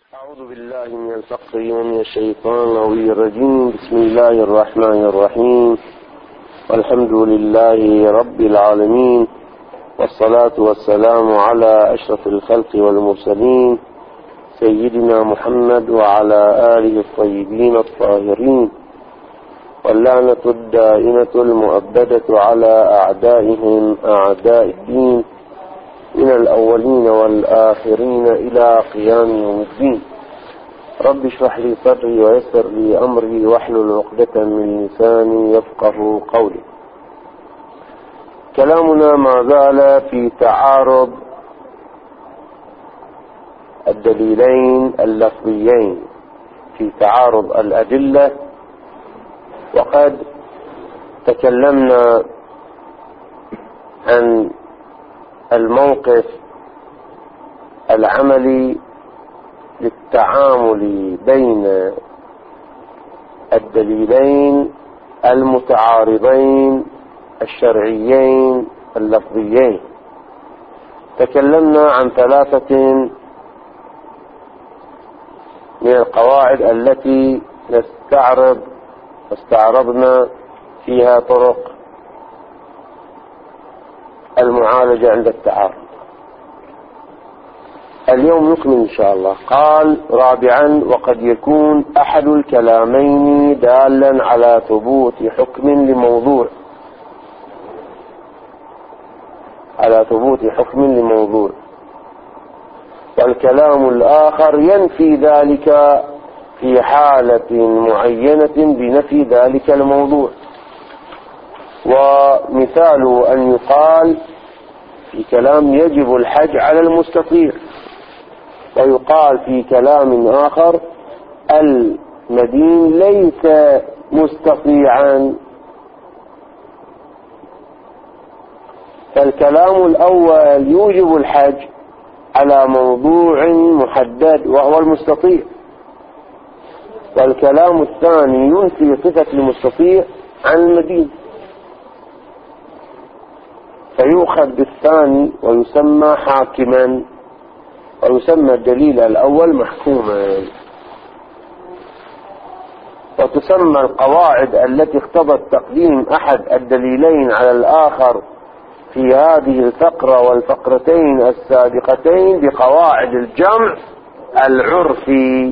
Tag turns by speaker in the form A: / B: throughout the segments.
A: أعوذ بالله من الفقر ومن الشيطان الرجيم. بسم الله الرحمن الرحيم، والحمد لله رب العالمين، والصلاة والسلام على أشرف الخلق والمرسلين سيدنا محمد وعلى آله الطيبين الطاهرين، واللعنة الدائمة المؤبدة على أعدائهم أعداء الدين من الأولين والآخرين إلى قيام يوم الدين. رب اشرح لي صدري ويسر لي أمري واحلل عقدة من لساني يفقه قولي. كلامنا ما زال في تعارض الدليلين اللفظيين، في تعارض الأدلة، وقد تكلمنا عن الموقف العملي للتعامل بين الدليلين المتعارضين الشرعيين اللفظيين. تكلمنا عن ثلاثة من القواعد التي استعرضنا فيها طرق المعالجة عند التعارض. اليوم نكمل إن شاء الله. قال رابعا: وقد يكون أحد الكلامين دالا على ثبوت حكم لموضوع، والكلام الآخر ينفي ذلك في حالة معينة بنفي ذلك الموضوع. ومثال أن يقال في كلام يجب الحج على المستطيع، ويقال في كلام آخر المدين ليس مستطيعا. فالكلام الأول يوجب الحج على موضوع محدد وهو المستطيع، والكلام الثاني ينفي صفة المستطيع عن المدين، فيؤخذ بالثاني ويسمى حاكما، ويسمى الدليل الأول محكوما. وتسمى القواعد التي اقتضت تقديم أحد الدليلين على الآخر في هذه الفقرة والفقرتين السابقتين بقواعد الجمع العرفي.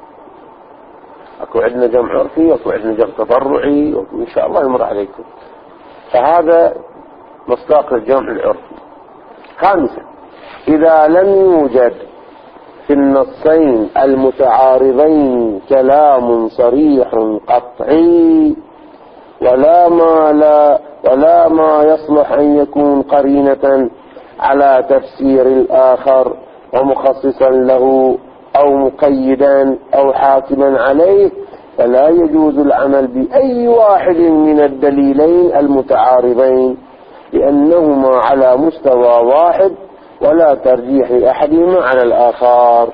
A: أكو عندنا جمع عرفي، أكو عندنا جمع تبرعي، وإن شاء الله يمر عليكم. فهذا مصداق الجمع العرفي. خامسا: إذا لم يوجد في النصين المتعارضين كلام صريح قطعي ولا ما يصلح أن يكون قرينة على تفسير الآخر ومخصصا له أو مقيدا أو حاكما عليه، فلا يجوز العمل بأي واحد من الدليلين المتعارضين، لأنهما على مستوى واحد ولا ترجيح لأحدهما على الآخر،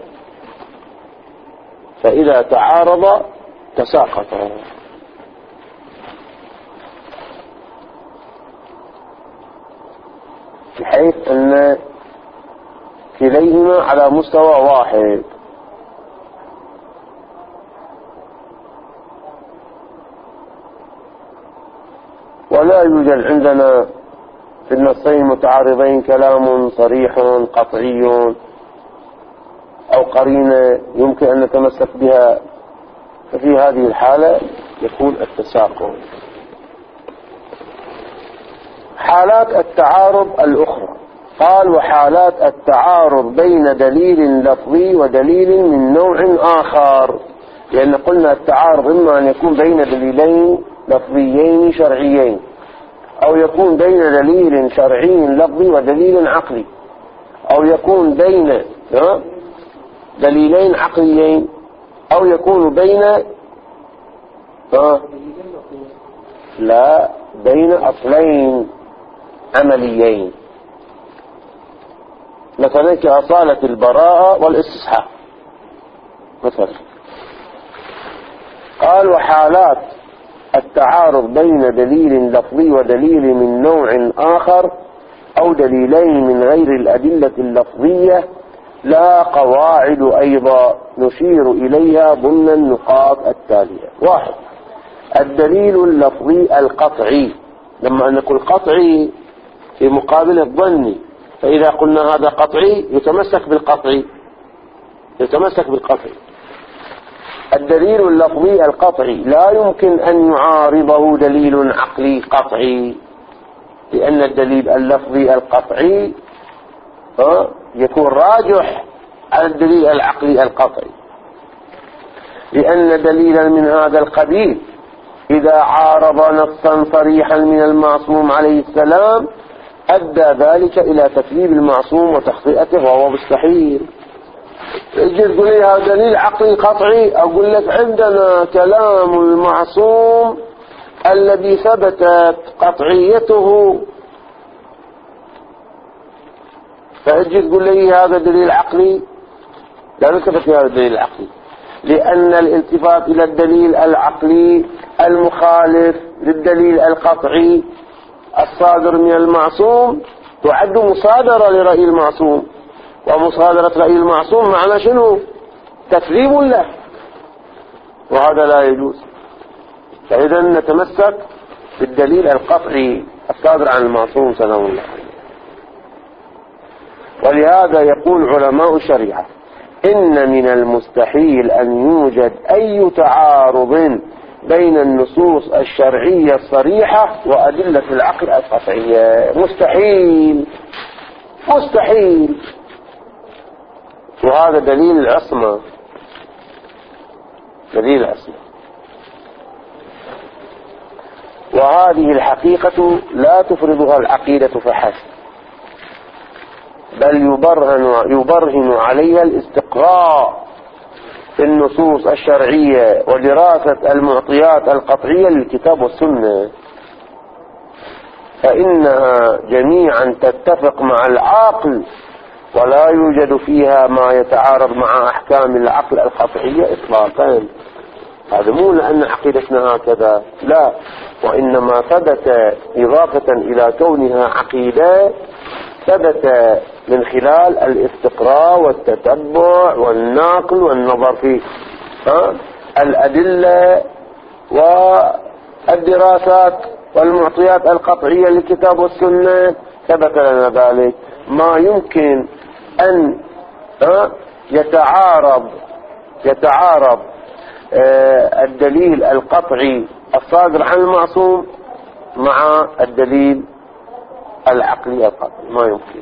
A: فإذا تعارض تساقطا. بحيث أن كليهما على مستوى واحد. ولا يوجد عندنا في النصين المتعارضين كلام صريح قطعي أو قرينة يمكن أن نتمسك بها، ففي هذه الحالة يكون التساقط. حالات التعارض الأخرى. قال: وحالات التعارض بين دليل لفظي ودليل من نوع آخر، لأن قلنا التعارض إما أن يكون بين دليلين لفظيين شرعيين، أو يكون بين دليل شرعي لفظي ودليل عقلي، أو يكون بين دليلين عقليين، أو يكون بين بين أصلين عمليين، مثلا كأصالة البراءة والاستصحاب مثلا. قال: وحالات التعارض بين دليل لفظي ودليل من نوع آخر أو دليلين من غير الأدلة اللفظية لا قواعد أيضا نشير إليها ضمن النقاط التالية. 1. الدليل اللفظي القطعي، لما نقول قطعي في مقابل الظني، فإذا قلنا هذا قطعي يتمسك بالقطعي، يتمسك بالقطعي. الدليل اللفظي القطعي لا يمكن أن يعارضه دليل عقلي قطعي، لأن الدليل اللفظي القطعي يكون راجح على الدليل العقلي القطعي، لأن دليلا من هذا القبيل إذا عارض نصا صريحا من المعصوم عليه السلام أدى ذلك إلى تكذيب المعصوم وتخطئته، وهو مستحيل. يجي تقول لي هذا دليل عقلي قطعي، أقول لك عندنا كلام المعصوم الذي ثبتت قطعيته، فأجي تقول لي هذا دليل عقلي، لا نثبت هذا الدليل العقلي، لأن الالتفات إلى الدليل العقلي المخالف للدليل القطعي الصادر من المعصوم تعد مصادرة لرأي المعصوم، ومصادرة رأي المعصوم معنى شنو؟ تكذيب له، وهذا لا يجوز. فإذا نتمسك بالدليل القطعي الصادر عن المعصوم سلام الله عليه. ولهذا يقول علماء الشريعة إن من المستحيل أن يوجد أي تعارض بين النصوص الشرعية الصريحة وأدلة العقل القطعية، مستحيل مستحيل. وهذا دليل العصمة، دليل العصمة. وهذه الحقيقة لا تفرضها العقيدة فحسب، بل يبرهن عليها الاستقراء في النصوص الشرعية ودراسة المعطيات القطعية للكتاب والسنة، فإنها جميعا تتفق مع العقل ولا يوجد فيها ما يتعارض مع أحكام العقل القطعية إطلاقا. هذا مو لأن عقيدتنا هكذا، لا، وإنما ثبت إضافة إلى كونها عقيدة ثبت من خلال الاستقراء والتتبع والنقل والنظر في الأدلة والدراسات والمعطيات القطعية للكتاب والسنة، ثبت لنا ذلك. ما يمكن أن يتعارض الدليل القطعي الصادر عن المعصوم مع الدليل العقلي القطعي، ما يمكن.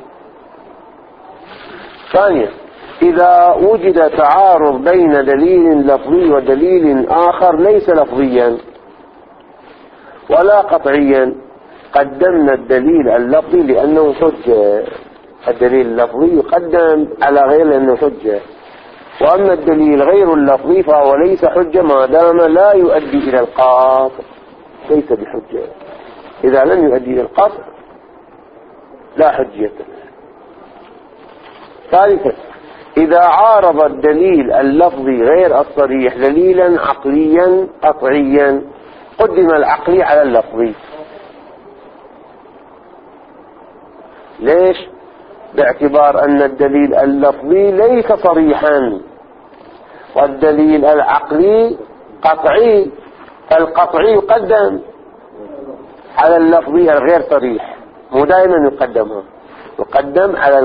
A: ثانيا، إذا وجد تعارض بين دليل لفظي ودليل آخر ليس لفظيا ولا قطعيا قدمنا الدليل اللفظي لأنه حجة. الدليل اللفظي يقدم على غير لأنه حجة، وأما الدليل غير اللفظي فهو ليس حجة ما دام لا يؤدي إلى القطع، ليس بحجة. إذا لم يؤدي إلى القطع لا حجية. ثالثا، إذا عارض الدليل اللفظي غير الصريح دليلا عقليا قطعيا قدم العقلي على اللفظي. ليش؟ باعتبار أن الدليل اللفظي ليس صريحا والدليل العقلي قطعي، فالقطعي يقدم على اللفظي الغير صريح، مو دائما يقدم على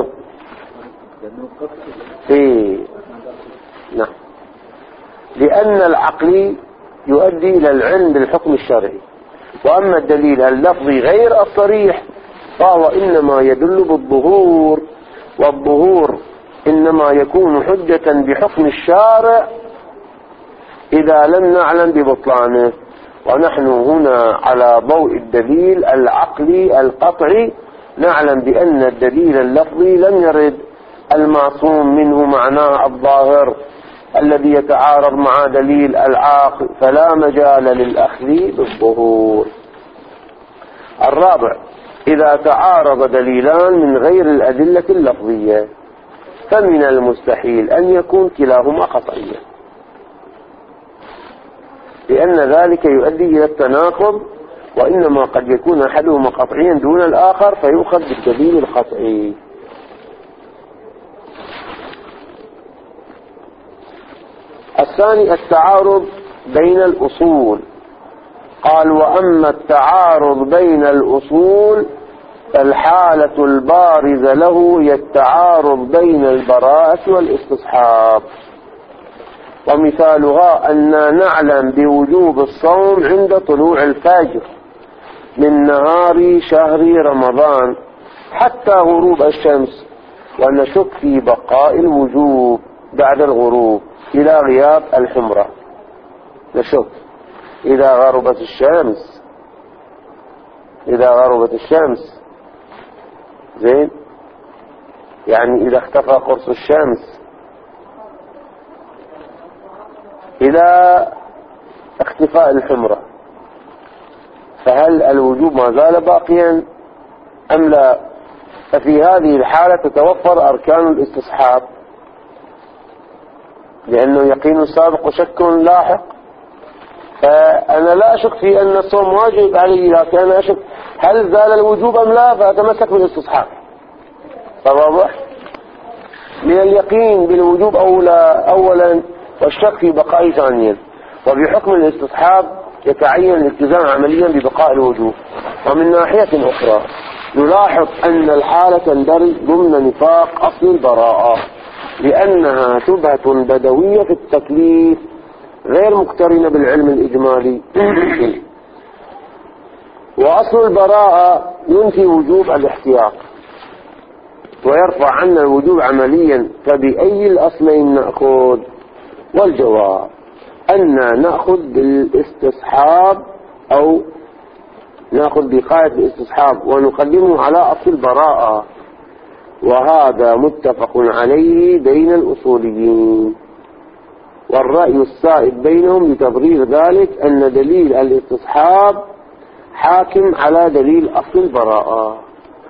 A: نعم، لأن العقلي يؤدي إلى العلم بالحكم الشرعي، وأما الدليل اللفظي غير الصريح فهو إنما يدل بالظهور، والظهور إنما يكون حجة بحكم الشارع إذا لم نعلم ببطلانه. ونحن هنا على ضوء الدليل العقلي القطعي نعلم بأن الدليل اللفظي لم يرد المعصوم منه معناه الظاهر الذي يتعارض مع دليل العاقل، فلا مجال للأخذ بالظهور. الرابع، إذا تعارض دليلان من غير الأدلة اللفظية فمن المستحيل أن يكون كلاهما قطعيا، لأن ذلك يؤدي إلى التناقض، وإنما قد يكون أحدهما قطعيا دون الآخر فيؤخذ بالدليل القطعي. الثاني التعارض بين الأصول. قال وأما التعارض بين الأصول فالحالة البارزة له هي التعارض بين البراءة والاستصحاب، ومثالها أن نعلم بوجوب الصوم عند طلوع الفجر من نهار شهر رمضان حتى غروب الشمس، ونشك في بقاء الوجوب بعد الغروب إلى غياب الحمرة. نشك إذا غربت الشمس زين، يعني إذا اختفى قرص الشمس إلى اختفاء الحمرة، فهل الوجوب ما زال باقيا أم لا؟ ففي هذه الحالة تتوفر أركان الاستصحاب، لأنه يقين سابق وشك لاحق. فأنا لا أشك في أن الصوم واجب علي، لكن أنا أشك هل زال الوجوب أم لا، فأتمسك بالاستصحاب. فواضح؟ من اليقين بالوجوب أولا والشك في بقاء ثانيا، وبحكم الاستصحاب يتعين الالتزام عمليا ببقاء الوجوب. ومن ناحية أخرى نلاحظ أن الحالة تندرج ضمن نفاق أصل البراءة، لأنها شبهة بدوية في التكليف غير مقترنة بالعلم الإجمالي. وأصل البراءة ينفي وجوب الاحتياط ويرفع عنا الوجوب عمليا، فبأي الأصلين نأخذ؟ والجواب أن نأخذ بالاستصحاب أو نأخذ بقاعدة الاستصحاب ونقدمه على أصل البراءة، وهذا متفق عليه بين الأصوليين. والرأي السائد بينهم لتبرير ذلك أن دليل الاستصحاب حاكم على دليل أصل البراءة،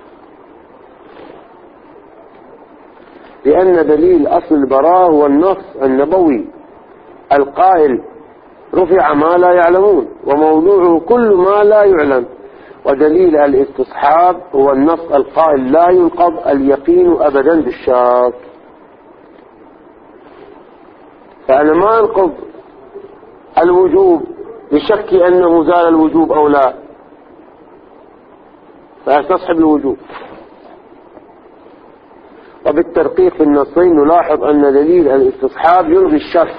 A: لأن دليل أصل البراءة هو النص النبوي القائل رفع ما لا يعلمون وموضوعه كل ما لا يعلم، ودليل الاستصحاب هو النص القائل لا ينقض اليقين أبدا بالشك. فأنا ما أنقض الوجوب بشك أنه زال الوجوب أو لا، فأستصحب الوجوب. وبالترقيق في النصين نلاحظ أن دليل الاستصحاب يلغي الشك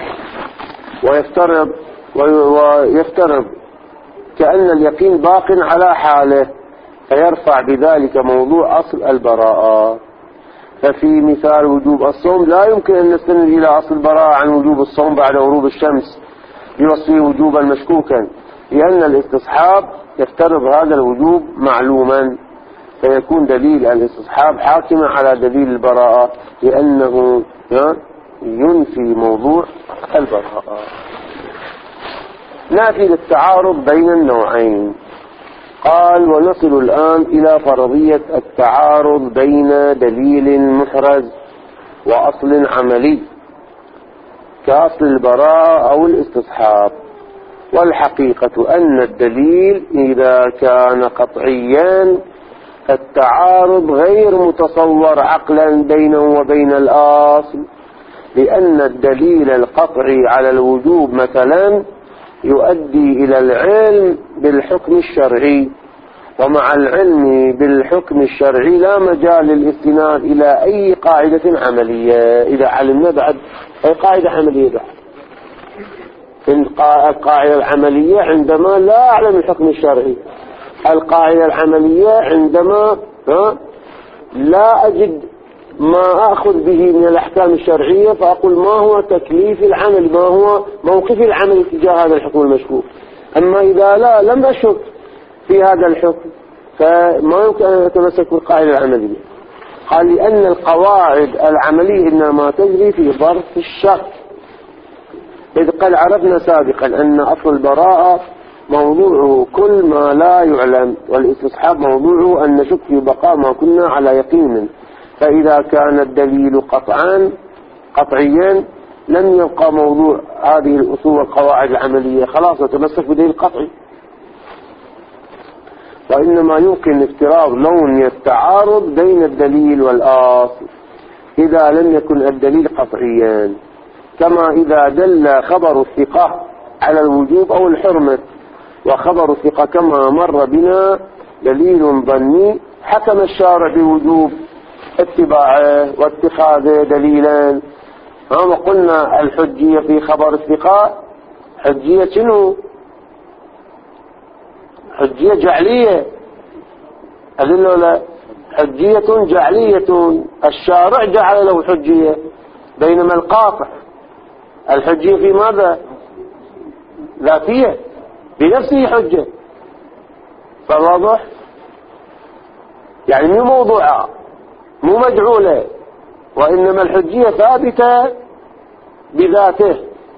A: ويفترض كأن اليقين باق على حاله، فيرفع بذلك موضوع أصل البراءة. ففي مثال وجوب الصوم لا يمكن أن نستند إلى أصل البراءة عن وجوب الصوم بعد غروب الشمس بوصفه وجوبا مشكوكا، لأن الاستصحاب يفترض هذا الوجوب معلوما، فيكون دليل الاستصحاب حاكما على دليل البراءة لأنه ينفي موضوع البراءة. نأتي للتعارض بين النوعين. قال ونصل الآن إلى فرضية التعارض بين دليل محرز وأصل عملي كأصل البراءة أو الاستصحاب. والحقيقة أن الدليل إذا كان قطعيا التعارض غير متصور عقلا بينه وبين الأصل، لأن الدليل القطعي على الوجوب مثلا يؤدي إلى العلم بالحكم الشرعي، ومع العلم بالحكم الشرعي لا مجال للاستناد إلى أي قاعدة عملية. إذا علمنا بعد أي قاعدة عملية بعد القاعدة العملية عندما لا أعلم الحكم الشرعي، القاعدة العملية عندما لا أجد ما أخذ به من الأحكام الشرعية فأقول ما هو تكليف العمل، ما هو موقف العمل تجاه هذا الحكم المشكوك. أما إذا لم أشك في هذا الحكم فما يمكن أن أتمسك بالقاعدة العملية. قال لأن القواعد العملية إنما تجري في ظرف الشك، إذ قد عرفنا سابقا أن أصل البراءة موضوعه كل ما لا يعلم، والاستصحاب موضوعه أن نشك في بقاء ما كنا على يقين منه. فإذا كان الدليل قطعيا لم يبقى موضوع هذه الأصول والقواعد العملية، خلاص نتمسك بدليل قطعي. وإنما يمكن افتراض لون التعارض بين الدليل والأصل إذا لم يكن الدليل قطعيا، كما إذا دل خبر الثقة على الوجوب أو الحرمة، وخبر الثقة كما مر بنا دليل ظني حكم الشارع بوجوب اتباعه واتخاذه دليلا. وقلنا الحجية في خبر الثقة حجية شنو؟ حجية جعلية، أدلة لا حجية جعلية، الشارع جعل له حجية، بينما القاطع الحجية في ماذا؟ ذاتية بنفسه حجة. فواضح؟ يعني مو موضوعة مو مجعولة، وإنما الحجية ثابتة بذاته.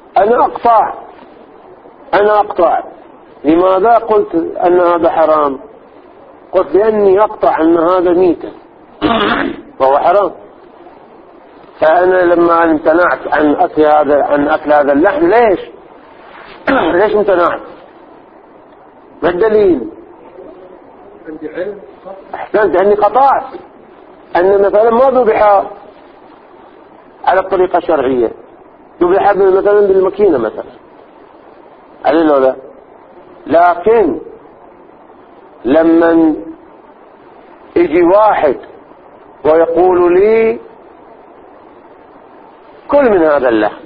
A: أنا أقطع لماذا قلت أن هذا حرام؟ قلت لأني أقطع أن هذا ميتة وهو حرام. فأنا لما امتنعت عن أكل هذا اللحم، ليش امتنعت؟ ما الدليل؟
B: عندي علم.
A: أحسنت، أني قطعت أن مثلا ما ذبح على الطريقة الشرعية، ذبح مثلا بالماكينة مثلا، عليه ولا لا؟ لكن لما يجي واحد ويقول لي كل من هذا اللحم،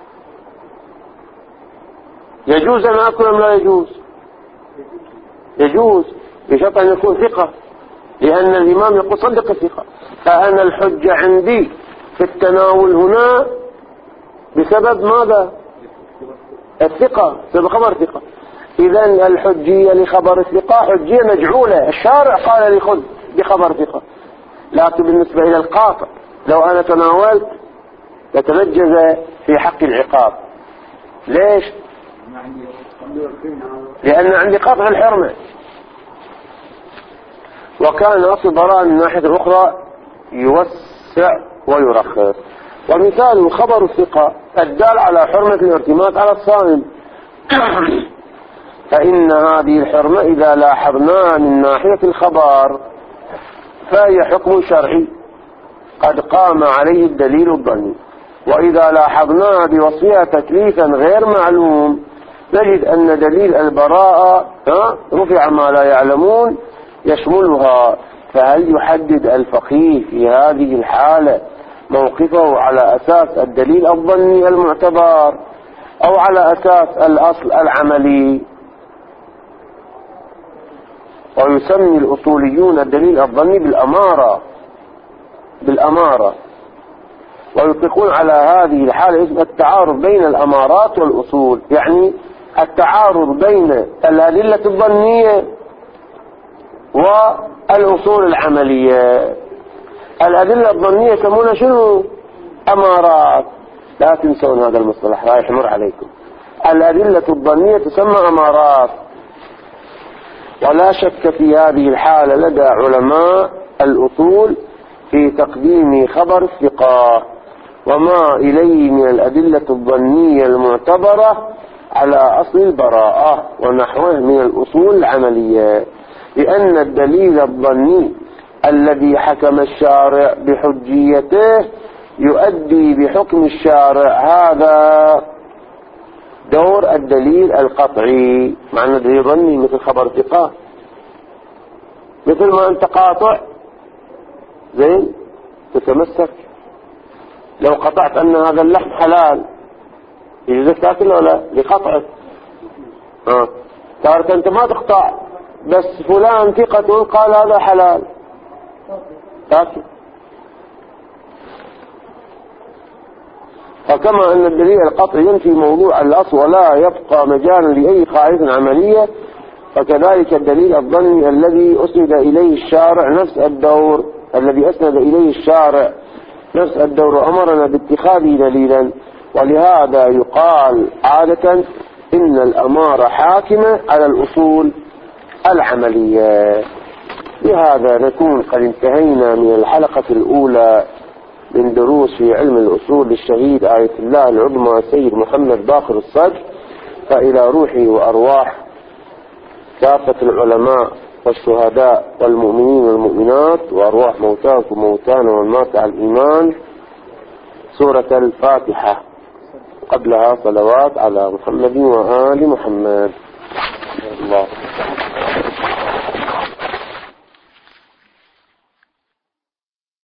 A: يجوز أن أكل أم لا يجوز؟ يجوز بشرط أن يكون ثقة، لأن الإمام يقول صدق الثقة. فأنا الحجة عندي في التناول هنا بسبب ماذا؟ الثقة، بسبب خبر ثقة. إذن الحجية لخبر الثقة حجية مجعولة، الشارع قال لي خذ بخبر ثقة. لكن بالنسبة إلى القاطع لو أنا تناولت يتنجز في حق العقاب. ليش؟ لأن عندي قطع الحرمة. وكان أصل براءة من الناحية الأخرى يوسع ويرخص. ومثال خبر الثقة الدال على حرمة الارتماس على الصائم، فإن هذه الحرمة إذا لاحظناها من ناحية الخبر فهي حكم شرعي قد قام عليه الدليل الظني، وإذا لاحظناها بوصفها تكليفا غير معلوم نجد أن دليل البراءة رفع ما لا يعلمون يشملها. فهل يحدد الفقيه في هذه الحالة موقفه على أساس الدليل الظني المعتبر أو على أساس الأصل العملي؟ ويسمي الأصوليون الدليل الظني بالأمارة، ويطلقون على هذه الحالة اسم التعارض بين الأمارات والأصول، يعني التعارض بين الأدلة الظنية والأصول العملية. الأدلة الظنية يسمونها شنو؟ أمارات. لا تنسون هذا المصطلح رايح يمر عليكم. الأدلة الظنية تسمى أمارات. ولا شك في هذه الحالة لدى علماء الأصول في تقديم خبر الثقة وما إليه من الأدلة الظنية المعتبرة على أصل البراءة ونحوه من الأصول العملية، لأن الدليل الظني الذي حكم الشارع بحجيته يؤدي بحكم الشارع هذا دور الدليل القطعي. معنى دليل ظني مثل خبر ثقة، مثل ما أنت قاطع زين تتمسك. لو قطعت أن هذا اللحم حلال يجوز تاكله ولا لقطعه؟ تارك أنت ما تقطع، بس فلان ثقة قال هذا حلال تاكل. فكما أن الدليل القطعي ينفي موضوع الأصل ولا يبقى مجالا لأي قاعدة عملية، فكذلك الدليل الظني الذي أسند إليه الشارع نفس الدور أمرنا باتخاذه دليلا. ولهذا يقال عادة إن الأمارة حاكمة على الأصول العملية. بهذا نكون قد انتهينا من الحلقة الأولى من دروس في علم الأصول للشهيد آية الله العظمى سيد محمد باقر الصدر. فإلى روحي وأرواح كافة العلماء والشهداء والمؤمنين والمؤمنات وأرواح موتاكم وموتانا والمات على الإيمان سورة الفاتحة. قبلها صلوات على محمد وآل محمد. الله